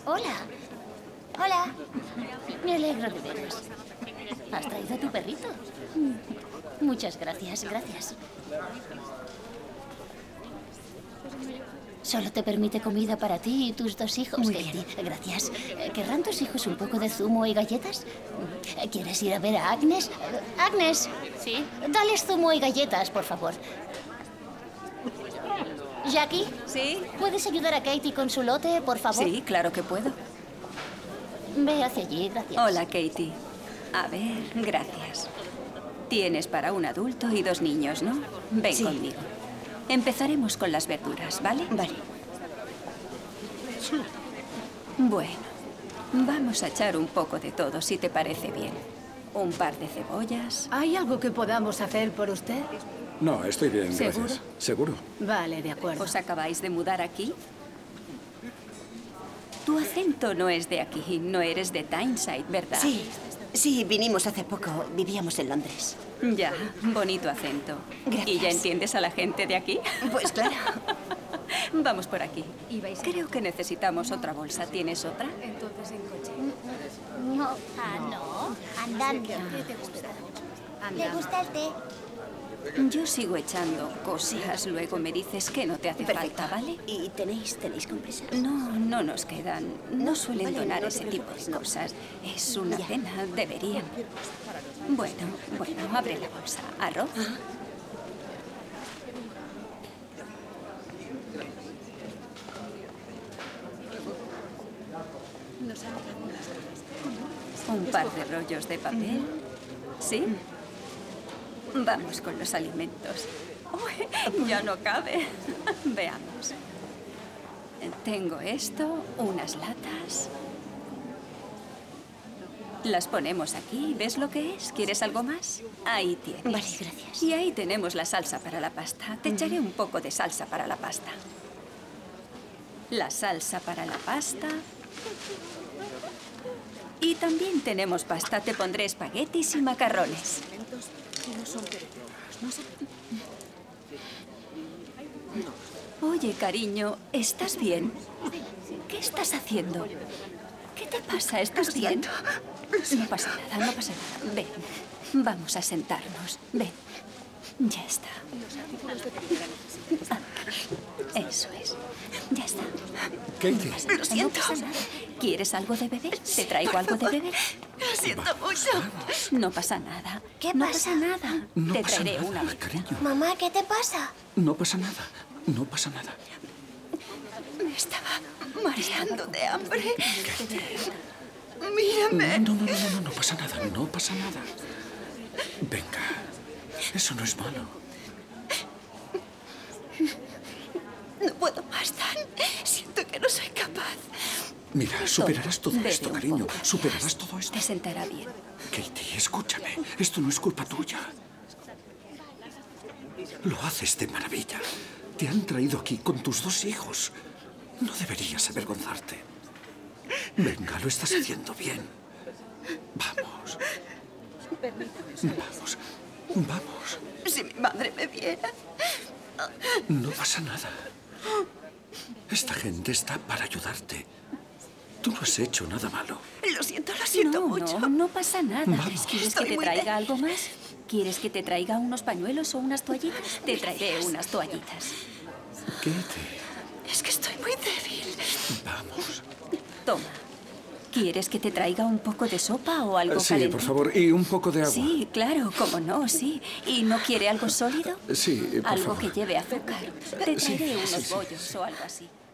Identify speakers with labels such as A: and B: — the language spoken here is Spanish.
A: Hola. Hola. Me alegro de veros. ¿Has traído a tu perrito? Muchas gracias, gracias. Solo te permite comida para ti y tus 2 hijos,
B: Muy
A: Katie.
B: bien.
A: Gracias. ¿Querrán tus hijos un poco de zumo y galletas? ¿Quieres ir a ver a Agnes? Agnes. Sí. Dales zumo y galletas, por favor. Jackie.
C: ¿Sí?
A: ¿Puedes ayudar a Katie con su lote, por favor?
C: Sí, claro que puedo.
A: Ve hacia allí, gracias.
C: Hola, Katie. A ver, gracias. Tienes para un adulto y 2 niños, ¿no? Ven
B: Sí.
C: conmigo. Empezaremos con las verduras, ¿vale?
B: Vale.
C: Bueno, vamos a echar un poco de todo, si te parece bien. Un par de cebollas.
D: ¿Hay algo que podamos hacer por usted?
E: No, estoy bien,
C: ¿Seguro?
E: gracias. ¿Seguro?
D: Vale, de acuerdo.
C: ¿Os acabáis de mudar aquí? Tu acento no es de aquí, no eres de Tyneside, ¿verdad?
B: Sí, vinimos hace poco. Vivíamos en Londres.
C: Ya, bonito acento.
B: Gracias.
C: ¿Y ya entiendes a la gente de aquí?
B: Pues claro.
C: Vamos por aquí. Creo que necesitamos otra bolsa. ¿Tienes otra?
A: No. Ah, no. Andando. ¿Le gusta el té?
C: Yo sigo echando cosas. Luego me dices que no te hace
B: Perfecto.
C: falta, ¿vale?
B: ¿Y tenéis compresas?
C: No nos quedan. No suelen
B: vale,
C: donar
B: no
C: ese
B: te
C: tipo
B: preocupes,
C: de
B: no.
C: cosas. Es una
B: Ya.
C: pena. Deberían. Bueno, abre la bolsa. ¿Arroz? Un par de rollos de papel. ¿Sí? Vamos con los alimentos. Uy, ya no cabe. Veamos. Tengo esto, unas latas. Las ponemos aquí. ¿Ves lo que es? ¿Quieres algo más? Ahí tienes.
B: Vale, gracias.
C: Y ahí tenemos la salsa para la pasta. Te echaré un poco de salsa para la pasta. La salsa para la pasta. Y también tenemos pasta. Te pondré espaguetis y macarrones. Oye, cariño, ¿estás bien? ¿Qué estás haciendo? ¿Qué te pasa? ¿Estás bien? No pasa nada, no pasa nada. Ven, vamos a sentarnos. Ven. Ya está. Eso es. Ya está.
E: Katie.
B: Lo siento.
C: No pasa nada. ¿Quieres algo de beber? ¿Te traigo algo de beber?
B: Lo siento mucho.
C: No pasa nada.
A: ¿Qué
C: No
A: pasa?
C: pasa nada.
E: No
C: Te
E: pasa
C: traeré
E: nada,
C: una.
E: cariño.
A: Mamá, ¿qué te pasa?
E: No pasa nada. No pasa nada.
B: Me estaba mareando de hambre.
E: No,
B: Mírame.
E: no pasa nada. No pasa nada. Venga. Eso no es malo.
B: No puedo más, Dan. Siento que no soy capaz.
E: Mira, superarás todo
C: Bebe
E: esto,
C: un
E: cariño.
C: poco.
E: Superarás todo esto.
C: Te sentará bien.
E: Katie, escúchame. Esto no es culpa tuya. Lo haces de maravilla. Te han traído aquí con tus 2 hijos. No deberías avergonzarte. Venga, lo estás haciendo bien. Vamos. Vamos. Vamos.
B: Si mi madre me viera.
E: No pasa nada. Esta gente está para ayudarte. Tú no has hecho nada malo.
B: Lo siento mucho.
C: No pasa nada.
E: Vamos.
C: ¿Quieres
B: Estoy
C: que te
B: muy
C: traiga
B: débil.
C: algo más? ¿Quieres que te traiga unos pañuelos o unas toallitas? Te traeré unas toallitas.
E: Katie,
B: Es que estoy muy débil.
E: vamos.
C: Toma. ¿Quieres que te traiga un poco de sopa o algo
E: Sí,
C: calentito?
E: por favor. Y un poco de agua.
C: Sí, claro, cómo no, sí. ¿Y no quiere algo sólido?
E: Sí, por
C: Algo
E: favor.
C: que lleve azúcar. Te
E: Sí,
C: traeré unos
E: sí, sí,
C: bollos
E: sí.
C: o algo así.